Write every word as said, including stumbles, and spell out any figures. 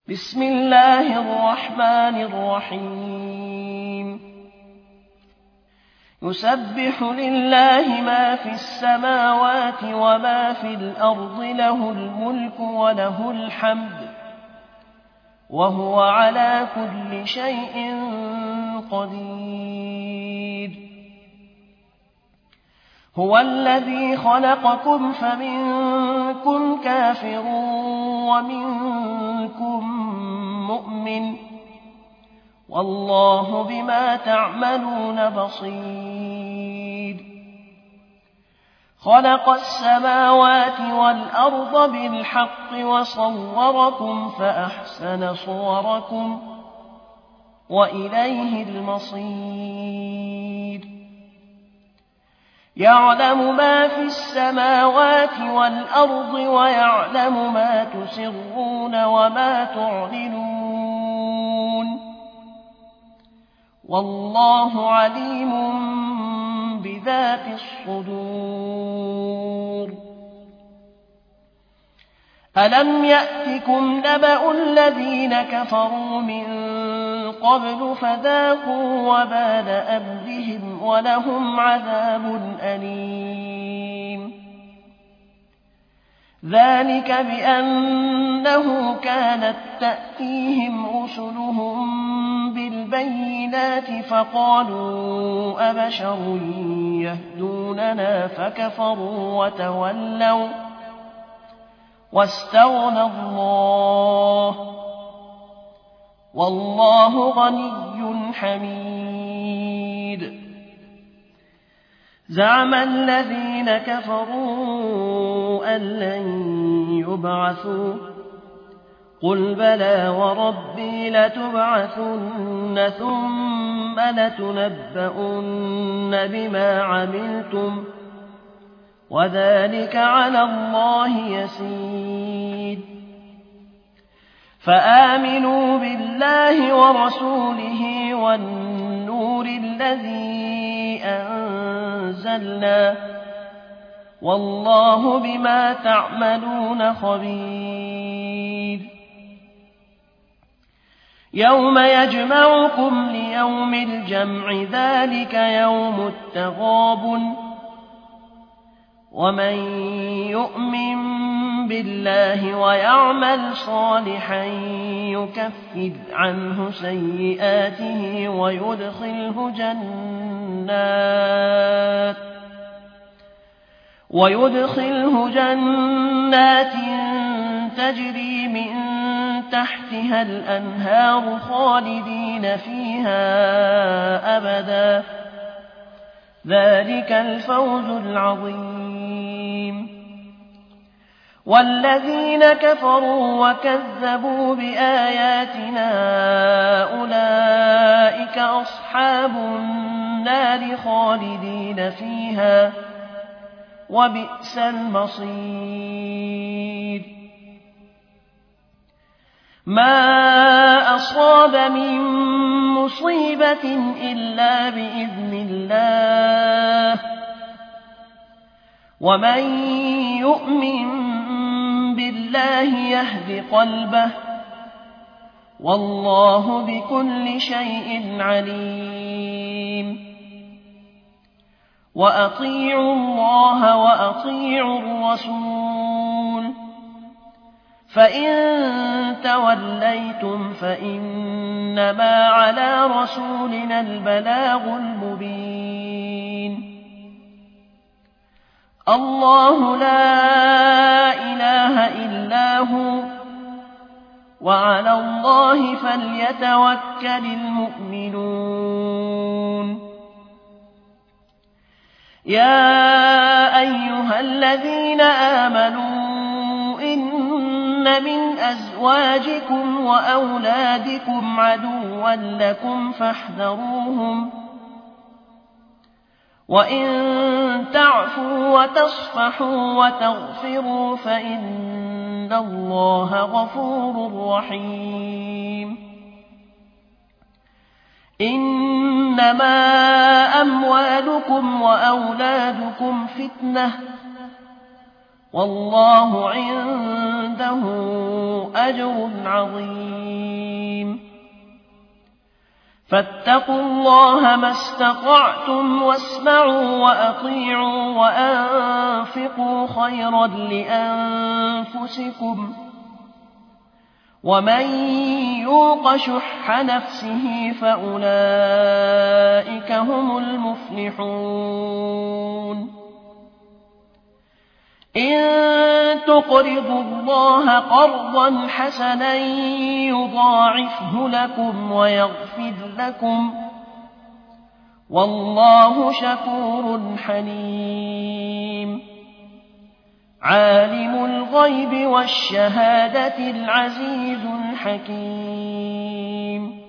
بسم الله الرحمن الرحيم يسبح لله ما في السماوات وما في الأرض له الملك وله الحمد وهو على كل شيء قدير هو الذي خلقكم فمنكم كافر ومنكم مؤمن والله بما تعملون بصير خلق السماوات والأرض بالحق وصوركم فأحسن صوركم وإليه المصير يعلم ما في السماوات والأرض ويعلم ما تسرون وما تعلنون والله عليم بذات الصدور ألم يأتكم نبأ الذين كفروا من قبل فذاقوا وبال أمرهم ولهم عذاب أليم ذلك بأنه كانت تأتيهم رسلهم بالبينات فقالوا أبشر يهدوننا فكفروا وتولوا واستغنى الله والله غني حميد زعم الذين كفروا أن لن يبعثوا قل بلى وربي لتبعثن ثم لتنبؤن بما عملتم وذلك على الله يسير فآمنوا بالله ورسوله والنور الذي أنزلنا والله بما تعملون خبير يوم يجمعكم ليوم الجمع ذلك يوم التغابن ومن يؤمن بالله ويعمل صالحا يكفر عنه سيئاته ويدخله جنات ويدخله جنات تجري من تحتها الأنهار خالدين فيها أبدا ذلك الفوز العظيم والذين كفروا وكذبوا بآياتنا أولئك أصحاب النار خالدين فيها وبئس المصير ما أصاب من مصيبة إلا بإذن الله ومن يؤمن بالله يهد قلبه والله بكل شيء عليم وأطيعوا الله وأطيعوا الرسول فإن توليتم فإنما على رسولنا البلاغ المبين الله لا إله إلا هو وعلى الله فليتوكل المؤمنون يا أيها الذين آمنوا إن من أزواجكم وأولادكم عدوا لكم فاحذروهم وإن تعفوا وتصفحوا وتغفروا فإن الله غفور رحيم إنما أموالكم وأولادكم فتنة والله عنده أجر عظيم فاتقوا الله ما استطعتم واسمعوا وأطيعوا وأنفقوا خيرا لأنفسكم ومن يوق شح نفسه فأولئك هم المفلحون إن تقرضوا الله قرضا حسنا يضاعفه لكم ويغفر لكم والله شكور حليم عالم الغيب والشهادة العزيز الحكيم